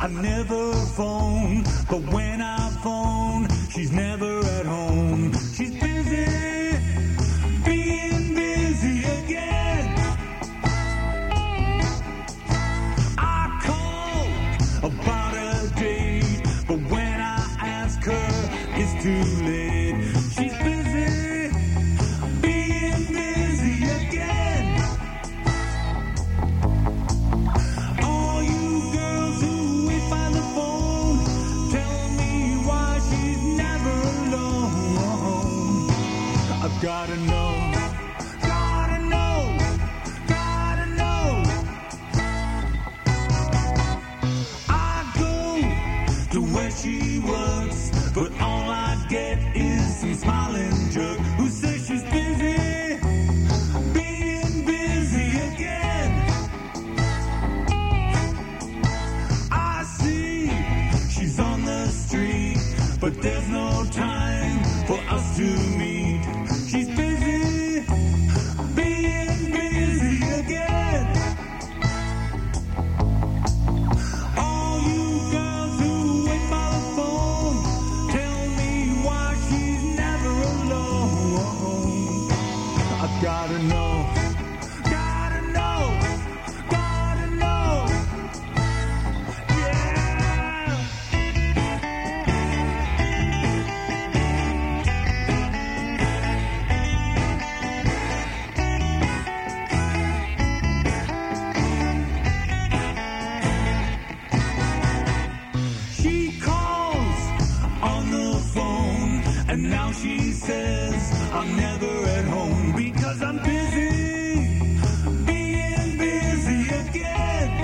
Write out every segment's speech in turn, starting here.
never phone, but when I phone, she's never at home. She's busy, being busy again. I call about a date, but when I ask her, it's too late. She's busy, being busy again. All you girls who wait by the phone, tell me why she's never alone. I've gotta know, gotta know, gotta know. I go to where she works, but all I get is some smiling jerk who says she's busy, being busy again. I see she's on the street, but there's no time for us to meet. She's busy, being busy again. All you girls who wait by the phone, tell me why she's never alone. I've gotta know, gotta know, gotta know. Yeah. She calls on the phone, and now she says I'm never at home because I'm busy, being busy again.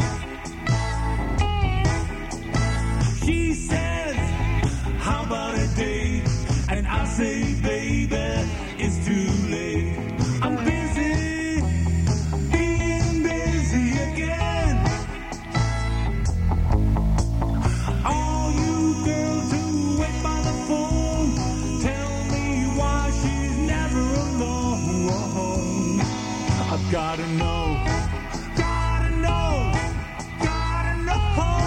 She says, how about a date? And I say, baby, it's too late. I'm busy, being busy again. All you girls who wait by the phone, tell me why she's never alone. I've gotta know, gotta know, gotta know.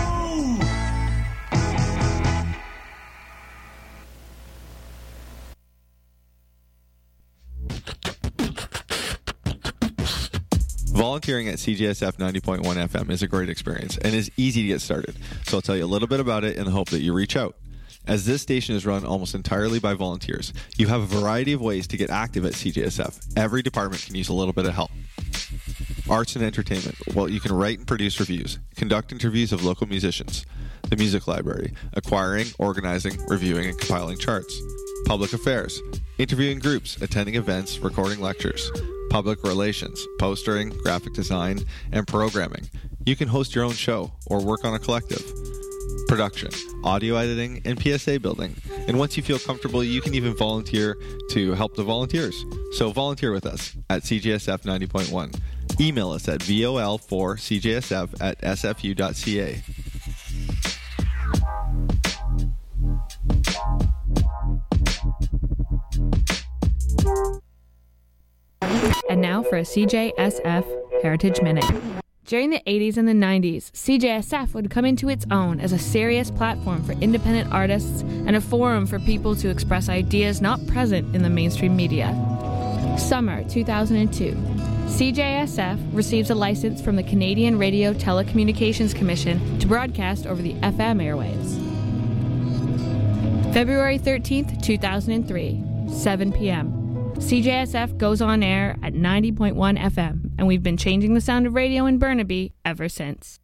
Volunteering at CJSF 90.1 FM is a great experience and is easy to get started. So I'll tell you a little bit about it in the hope that you reach out. As this station is run almost entirely by volunteers, you have a variety of ways to get active at CJSF. Every department can use a little bit of help. Arts and entertainment. Well, you can write and produce reviews, conduct interviews of local musicians. The music library. Acquiring, organizing, reviewing, and compiling charts. Public affairs. Interviewing groups, attending events, recording lectures. Public relations, postering, graphic design, and programming. You can host your own show or work on a collective. Production, audio editing, and PSA building. And once you feel comfortable, you can even volunteer to help the volunteers. So volunteer with us at CJSF 90.1. Email us at vol4cjsf@sfu.ca. And now for a CJSF Heritage Minute. During the 80s and the 90s, CJSF would come into its own as a serious platform for independent artists and a forum for people to express ideas not present in the mainstream media. Summer 2002. CJSF receives a license from the Canadian Radio Telecommunications Commission to broadcast over the FM airwaves. February 13th, 2003, 7 p.m. CJSF goes on air at 90.1 FM, and we've been changing the sound of radio in Burnaby ever since.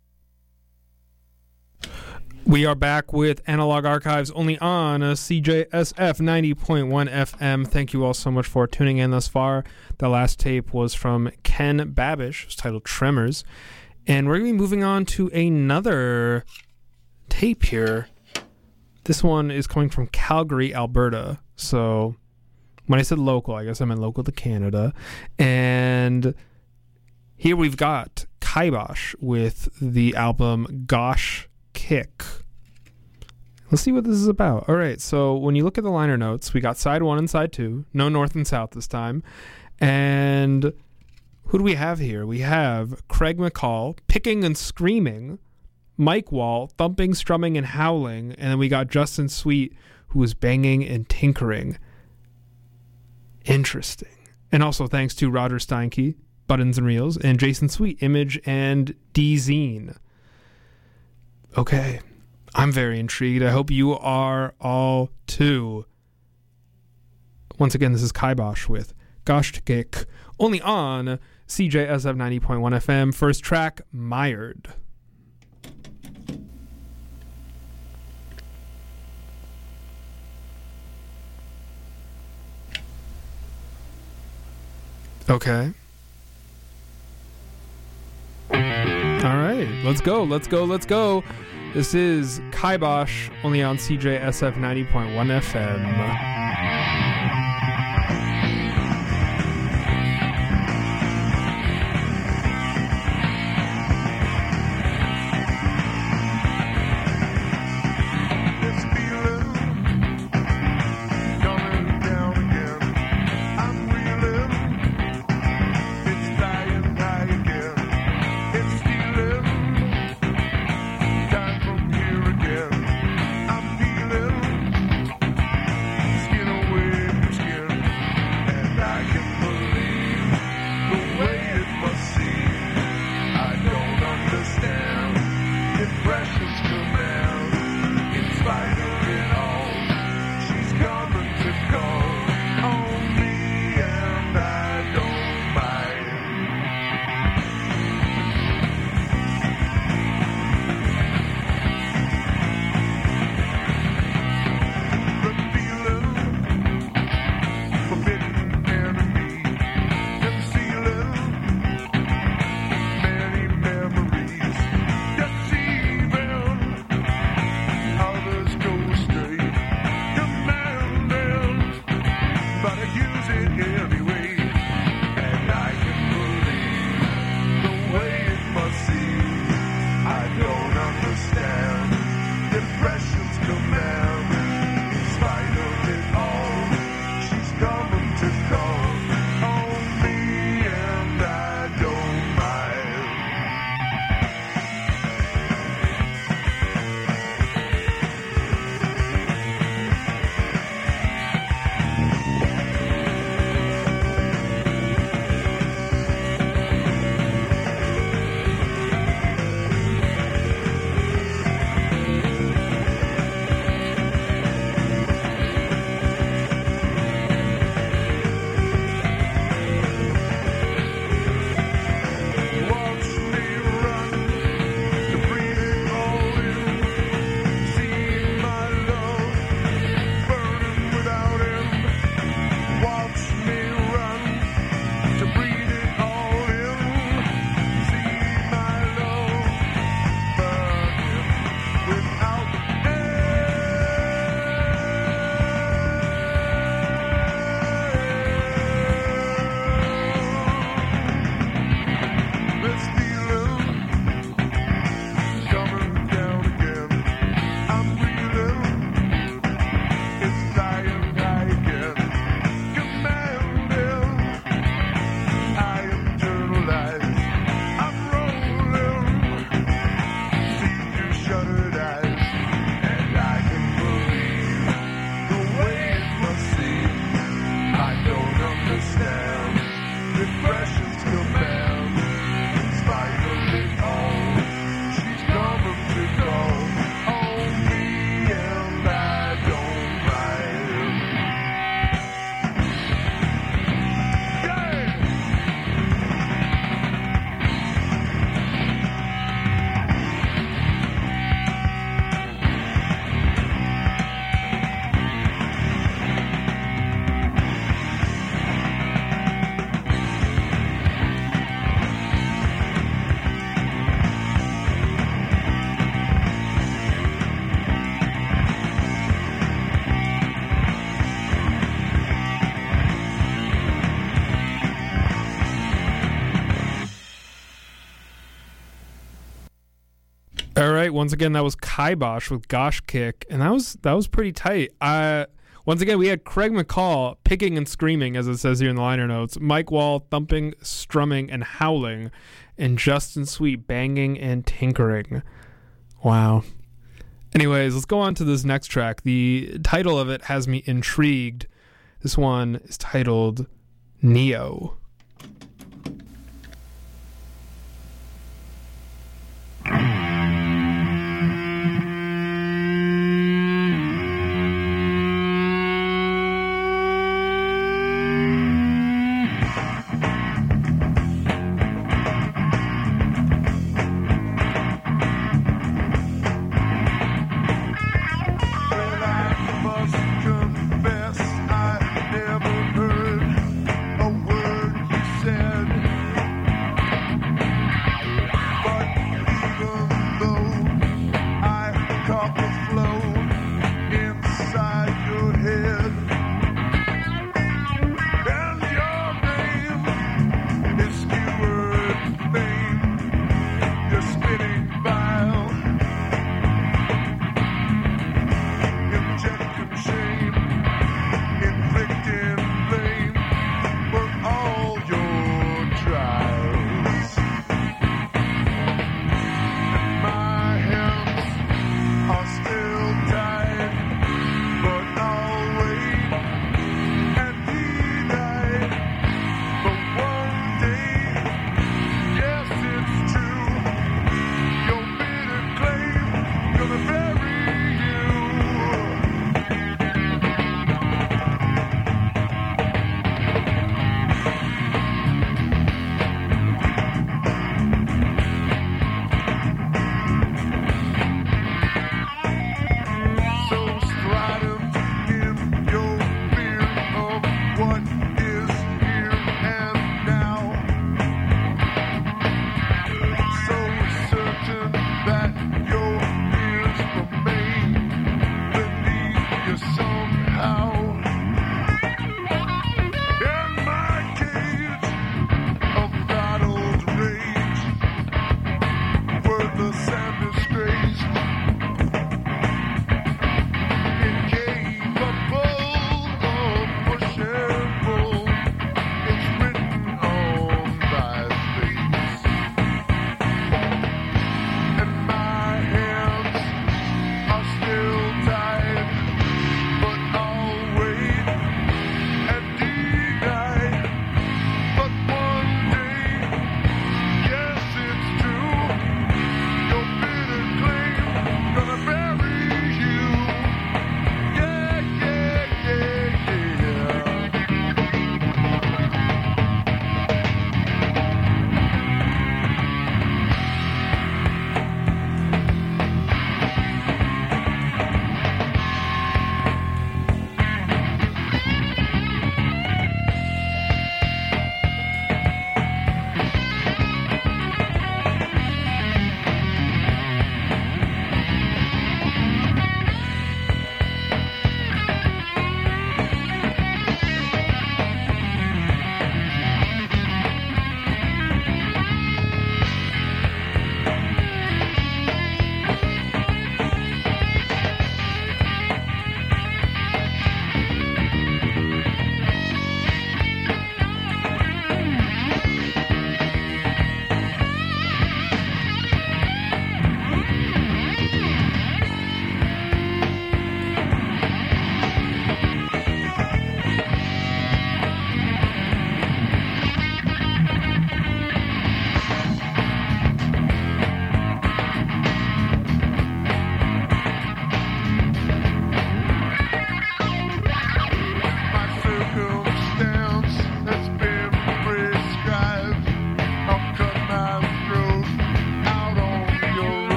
We are back with Analog Archives only on CJSF 90.1 FM. Thank you all so much for tuning in thus far. The last tape was from Ken Babish. It's titled Tremors. And we're going to be moving on to another tape here. This one is coming from Calgary, Alberta. So when I said local, I guess I meant local to Canada. And here we've got Kibosh with the album Gosh Kick. Let's see what this is about. All right, so when you look at the liner notes, we got side 1 and side 2. No north and south this time. And who do we have here? We have Craig McCall, Picking and Screaming, Mike Wall, thumping, strumming, and howling. And then we got Justin Sweet, who was banging and tinkering. Interesting. And also thanks to Roger Steinke, Buttons and Reels, and Jason Sweet, Image, and D-Zine. Okay. I'm very intrigued. I hope you are all too. Once again, this is Kibosh with Gosh Kick, only on CJSF 90.1 FM. First track, Mired. Okay. All right. Let's go. This is Kibosh, only on CJSF 90.1 FM. All right, once again, that was Kibosh with Gosh Kick, and that was pretty tight. Once again, we had Craig McCall picking and screaming, as it says here in the liner notes, Mike Wall thumping, strumming, and howling, and Justin Sweet banging and tinkering. Wow. Anyways, let's go on to this next track. The title of it has me intrigued. This one is titled Neo. Confess I never heard a word you said.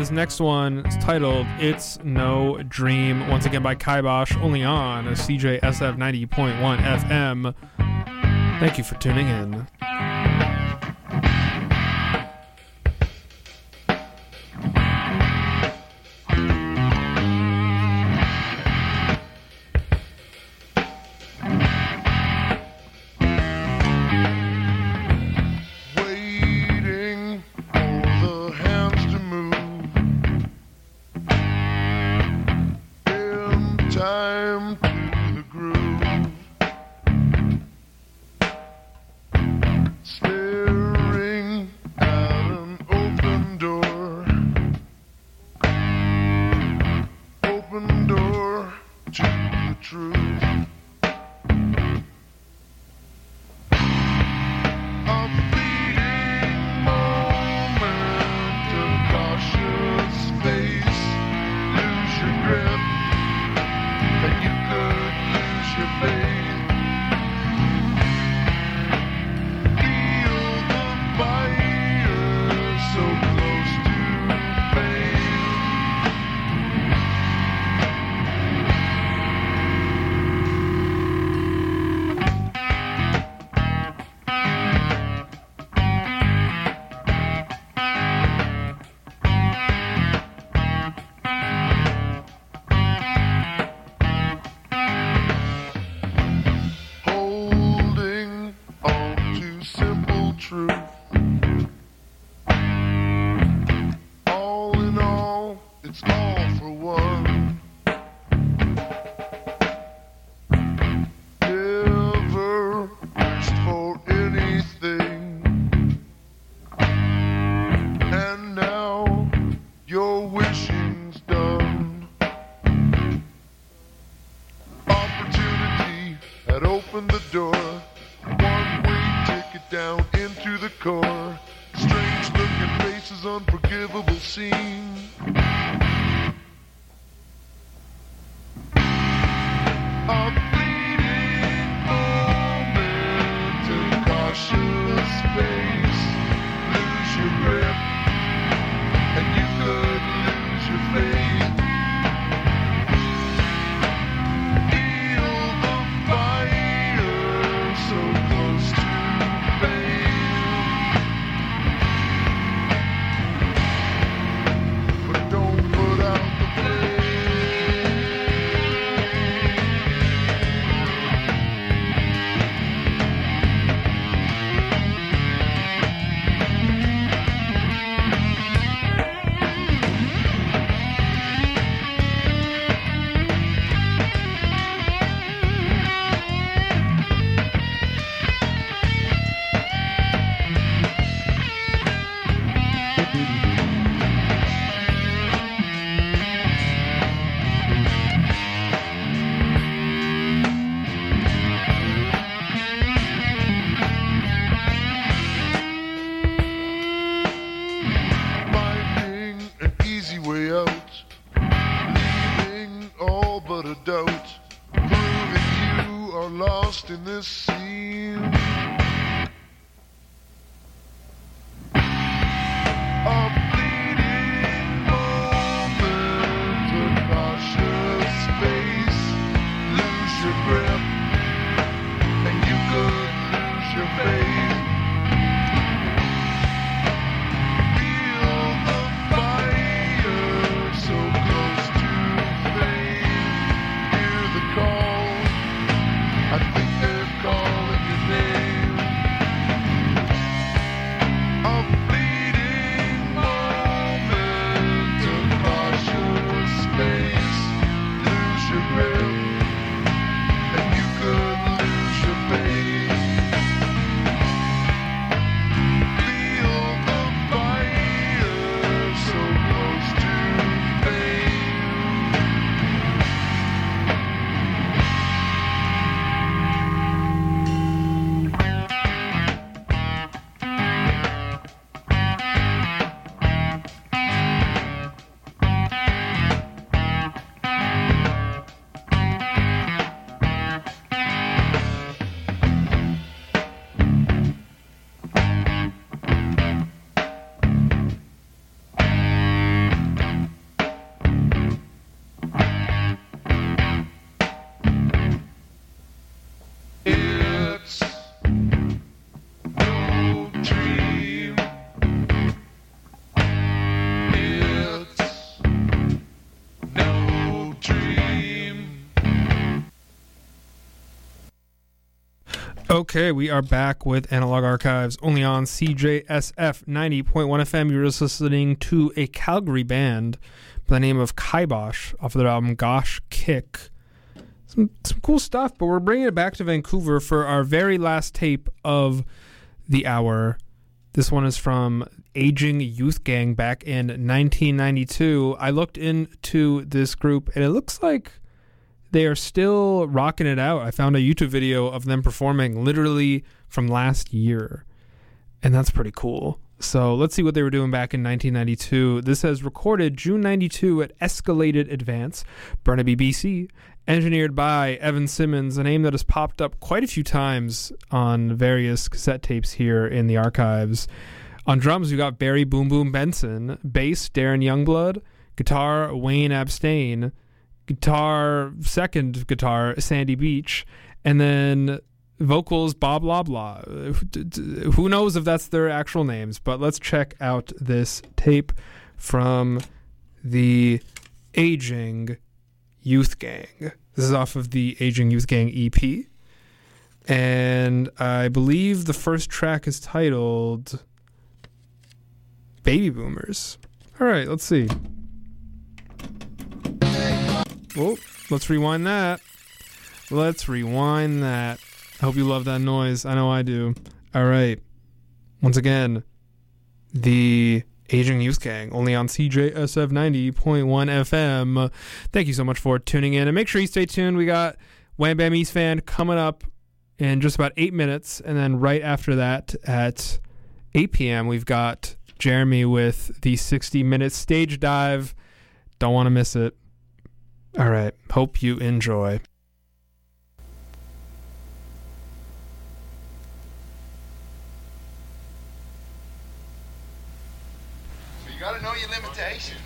This next one is titled It's No Dream, once again by Kibosh, only on CJSF 90.1 FM. Thank you for tuning in. I think they're calling your name. Okay, we are back with Analog Archives, only on CJSF 90.1 FM. You're just listening to a Calgary band by the name of Kibosh off of their album Gosh Kick. Some cool stuff, but we're bringing it back to Vancouver for our very last tape of the hour. This one is from Aging Youth Gang back in 1992. I looked into this group, and it looks like they are still rocking it out. I found a YouTube video of them performing literally from last year, and that's pretty cool. So let's see what they were doing back in 1992. This says recorded June 92 at Escalated Advance, Burnaby, BC. Engineered by Evan Simmons, a name that has popped up quite a few times on various cassette tapes here in the archives. On drums, we got Barry Boom Boom Benson, bass Darren Youngblood, guitar Wayne Abstain, second guitar Sandy Beach, and then vocals Bob Loblaw. Who knows if that's their actual names, but let's check out this tape from the Aging Youth Gang. This is off of the Aging Youth Gang EP, and I believe the first track is titled Baby Boomers. All right, let's see. Oh, let's rewind that. I hope you love that noise. I know I do. All right. Once again, the Aging Youth Gang, only on CJSF 90.1 FM. Thank you so much for tuning in. And make sure you stay tuned. We got Wham Bam East Fan coming up in just about 8 minutes. And then right after that at 8 p.m., we've got Jeremy with the 60-minute stage dive. Don't want to miss it. All right. Hope you enjoy. You gotta know your limitations.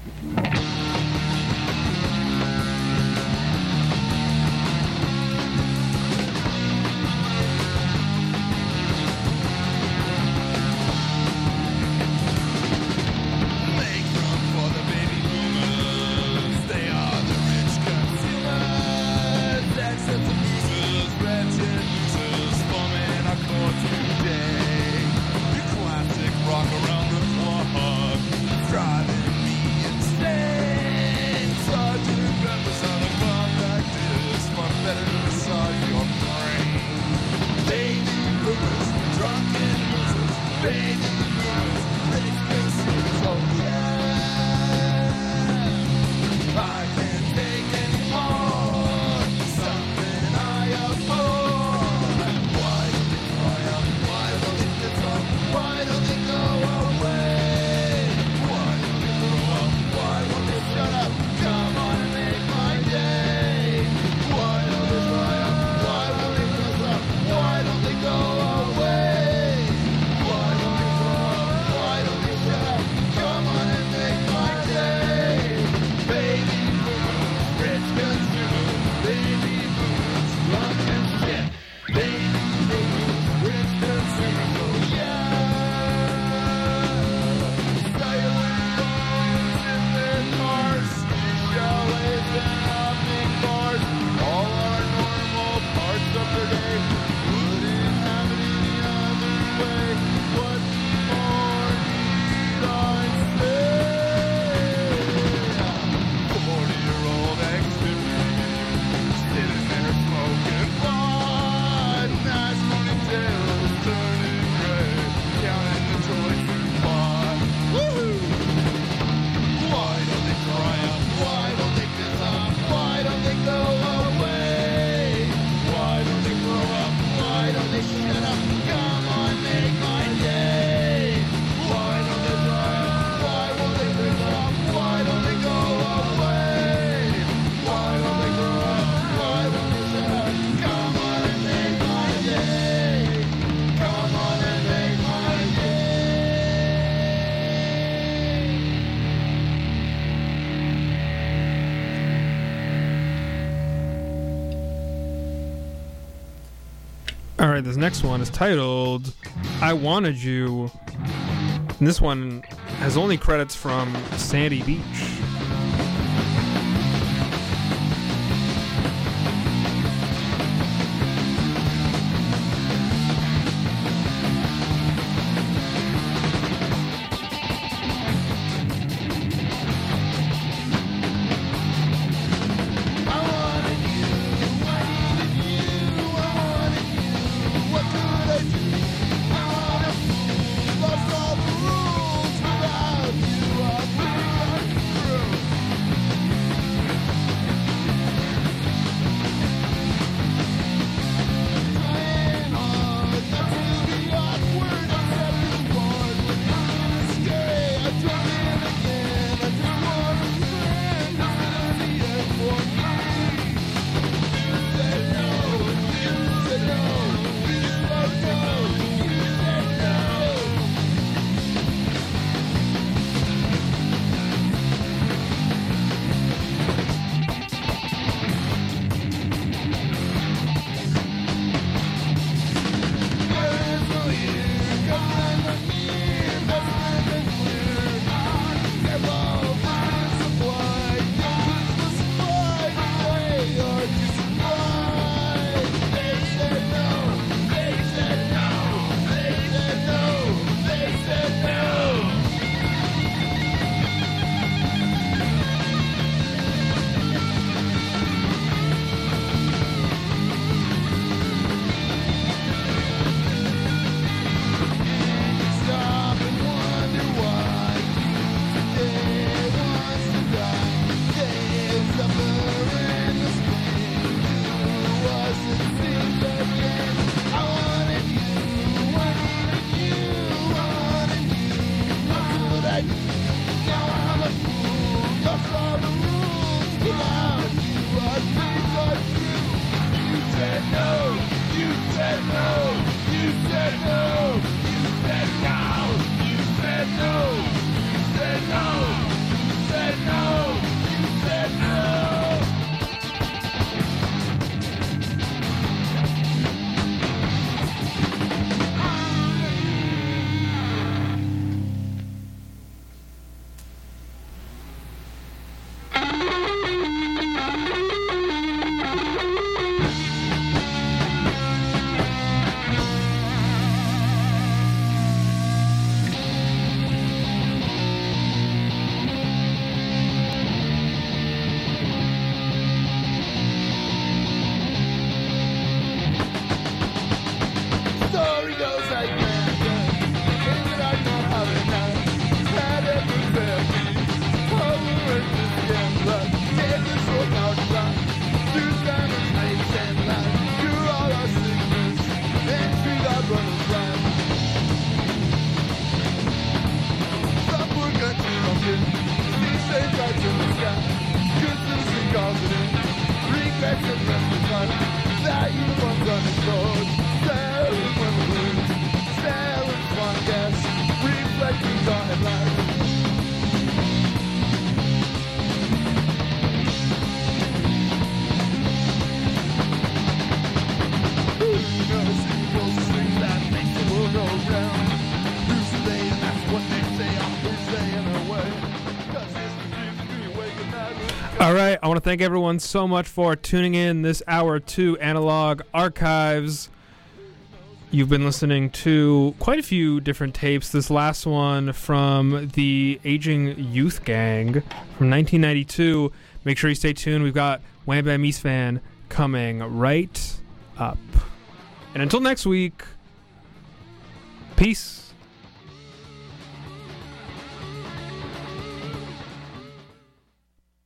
Make room for the baby boomers. They are the rich consumers. Excess abusers, wretched losers, forming our core today. Your classic rock around the clock, driving me insane. Sergeant Pepper's on a compact disc, far better to massage your brain. Baby boomers, drunken losers, baby boomers, rich consumers, oh yeah. I can't take any more, something I afford. Why don't they fly up? Why don't they piss off? Why don't they go away? Why don't they grow up? Why won't they shut up? Come on and make my day. Why don't they fly up? Why won't they piss up? Why don't they go away? Why don't they grow up? Why don't they shut up? Come on and make my day. Baby boomers, rich consumers, baby boomers, drunk and shit. Baby boomers, rich consumers, oh yeah. Silent bones in their cars, chalets and hopping bars. All our normal parts of their day wouldn't have it any other way. What more need I say? 40-year-old ex-50 sitting there smoking pot. Nice ponytails turning gray, counting the joints we bought. Woohoo! Why don't they cry up? Why don't they piss off? Why don't they go away? Why don't they grow up? Why don't they shut up? Come on, make my day. Why don't they dry up? Why won't they piss off? Why don't they go away? Why don't they grow up? Why won't they shut up? Come on and make my day. Come on and make my day. All right, this next one is titled I Wanted You. And this one has only credits from Sandy Beach. All right, I want to thank everyone so much for tuning in this hour to Analog Archives. You've been listening to quite a few different tapes. This last one from the Aging Youth Gang from 1992. Make sure you stay tuned. We've got Wham Bam East Fan coming right up. And until next week, peace.